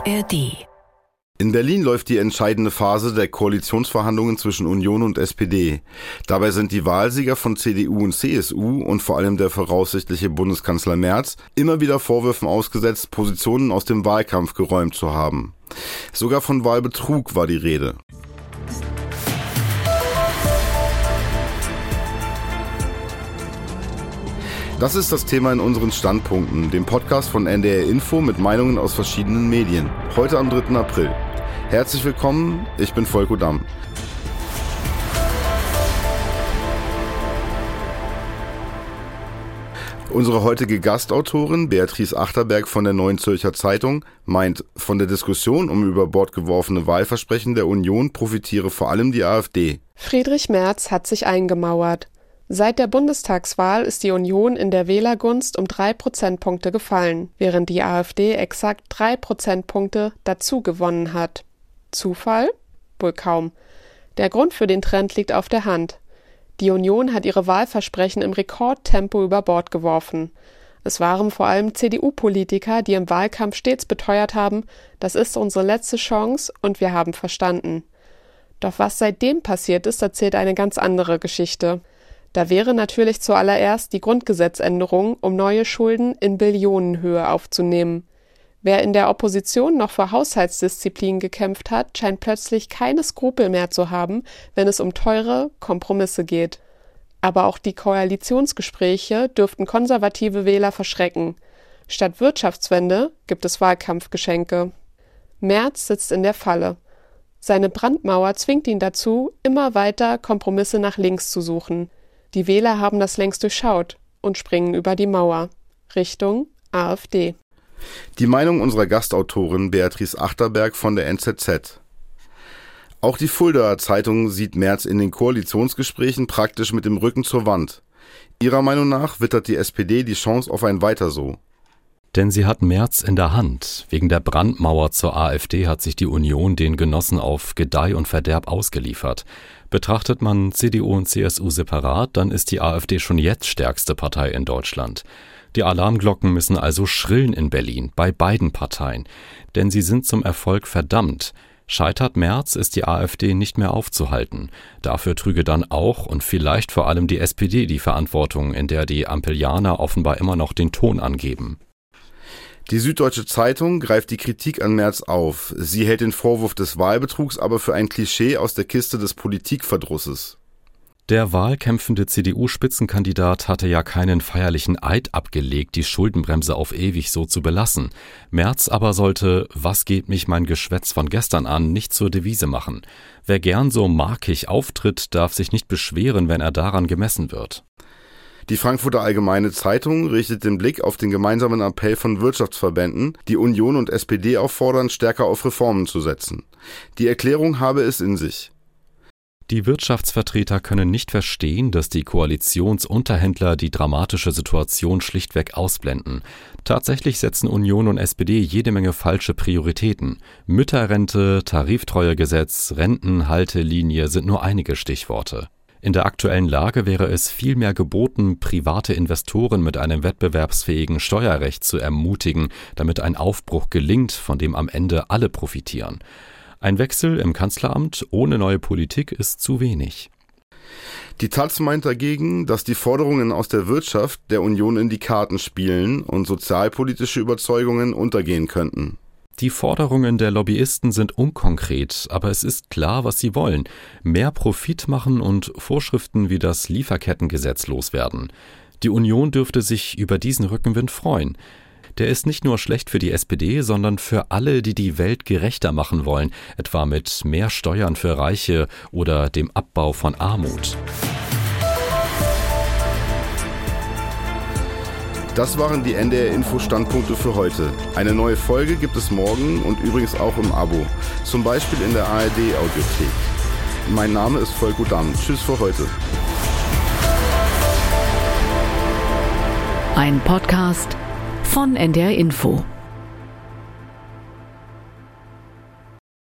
ARD. In Berlin läuft die entscheidende Phase der Koalitionsverhandlungen zwischen Union und SPD. Dabei sind die Wahlsieger von CDU und CSU und vor allem der voraussichtliche Bundeskanzler Merz immer wieder Vorwürfen ausgesetzt, Positionen aus dem Wahlkampf geräumt zu haben. Sogar von Wahlbetrug war die Rede. Das ist das Thema in unseren Standpunkten, dem Podcast von NDR Info mit Meinungen aus verschiedenen Medien. Heute am 3. April. Herzlich willkommen, ich bin Volko Damm. Unsere heutige Gastautorin Beatrice Achterberg von der Neuen Zürcher Zeitung meint, von der Diskussion um über Bord geworfene Wahlversprechen der Union profitiere vor allem die AfD. Friedrich Merz hat sich eingemauert. Seit der Bundestagswahl ist die Union in der Wählergunst um 3 Prozentpunkte gefallen, während die AfD exakt 3 Prozentpunkte dazu gewonnen hat. Zufall? Wohl kaum. Der Grund für den Trend liegt auf der Hand. Die Union hat ihre Wahlversprechen im Rekordtempo über Bord geworfen. Es waren vor allem CDU-Politiker, die im Wahlkampf stets beteuert haben, das ist unsere letzte Chance und wir haben verstanden. Doch was seitdem passiert ist, erzählt eine ganz andere Geschichte. Da wäre natürlich zuallererst die Grundgesetzänderung, um neue Schulden in Billionenhöhe aufzunehmen. Wer in der Opposition noch für Haushaltsdisziplin gekämpft hat, scheint plötzlich keine Skrupel mehr zu haben, wenn es um teure Kompromisse geht. Aber auch die Koalitionsgespräche dürften konservative Wähler verschrecken. Statt Wirtschaftswende gibt es Wahlkampfgeschenke. Merz sitzt in der Falle. Seine Brandmauer zwingt ihn dazu, immer weiter Kompromisse nach links zu suchen. Die Wähler haben das längst durchschaut und springen über die Mauer. Richtung AfD. Die Meinung unserer Gastautorin Beatrice Achterberg von der NZZ. Auch die Fuldaer Zeitung sieht Merz in den Koalitionsgesprächen praktisch mit dem Rücken zur Wand. Ihrer Meinung nach wittert die SPD die Chance auf ein Weiter so. Denn sie hat Merz in der Hand. Wegen der Brandmauer zur AfD hat sich die Union den Genossen auf Gedeih und Verderb ausgeliefert. Betrachtet man CDU und CSU separat, dann ist die AfD schon jetzt stärkste Partei in Deutschland. Die Alarmglocken müssen also schrillen in Berlin, bei beiden Parteien. Denn sie sind zum Erfolg verdammt. Scheitert Merz, ist die AfD nicht mehr aufzuhalten. Dafür trüge dann auch und vielleicht vor allem die SPD die Verantwortung, in der die Ampellianer offenbar immer noch den Ton angeben. Die Süddeutsche Zeitung greift die Kritik an Merz auf. Sie hält den Vorwurf des Wahlbetrugs aber für ein Klischee aus der Kiste des Politikverdrusses. Der wahlkämpfende CDU-Spitzenkandidat hatte ja keinen feierlichen Eid abgelegt, die Schuldenbremse auf ewig so zu belassen. Merz aber sollte, was geht mich mein Geschwätz von gestern an, nicht zur Devise machen. Wer gern so markig auftritt, darf sich nicht beschweren, wenn er daran gemessen wird. Die Frankfurter Allgemeine Zeitung richtet den Blick auf den gemeinsamen Appell von Wirtschaftsverbänden, die Union und SPD auffordern, stärker auf Reformen zu setzen. Die Erklärung habe es in sich. Die Wirtschaftsvertreter können nicht verstehen, dass die Koalitionsunterhändler die dramatische Situation schlichtweg ausblenden. Tatsächlich setzen Union und SPD jede Menge falsche Prioritäten. Mütterrente, Tariftreuegesetz, Rentenhaltelinie sind nur einige Stichworte. In der aktuellen Lage wäre es vielmehr geboten, private Investoren mit einem wettbewerbsfähigen Steuerrecht zu ermutigen, damit ein Aufbruch gelingt, von dem am Ende alle profitieren. Ein Wechsel im Kanzleramt ohne neue Politik ist zu wenig. Die taz meint dagegen, dass die Forderungen aus der Wirtschaft der Union in die Karten spielen und sozialpolitische Überzeugungen untergehen könnten. Die Forderungen der Lobbyisten sind unkonkret, aber es ist klar, was sie wollen. Mehr Profit machen und Vorschriften wie das Lieferkettengesetz loswerden. Die Union dürfte sich über diesen Rückenwind freuen. Der ist nicht nur schlecht für die SPD, sondern für alle, die die Welt gerechter machen wollen, etwa mit mehr Steuern für Reiche oder dem Abbau von Armut. Das waren die NDR-Info-Standpunkte für heute. Eine neue Folge gibt es morgen und übrigens auch im Abo, zum Beispiel in der ARD-Audiothek. Mein Name ist Volko Damm. Tschüss für heute. Ein Podcast von NDR Info.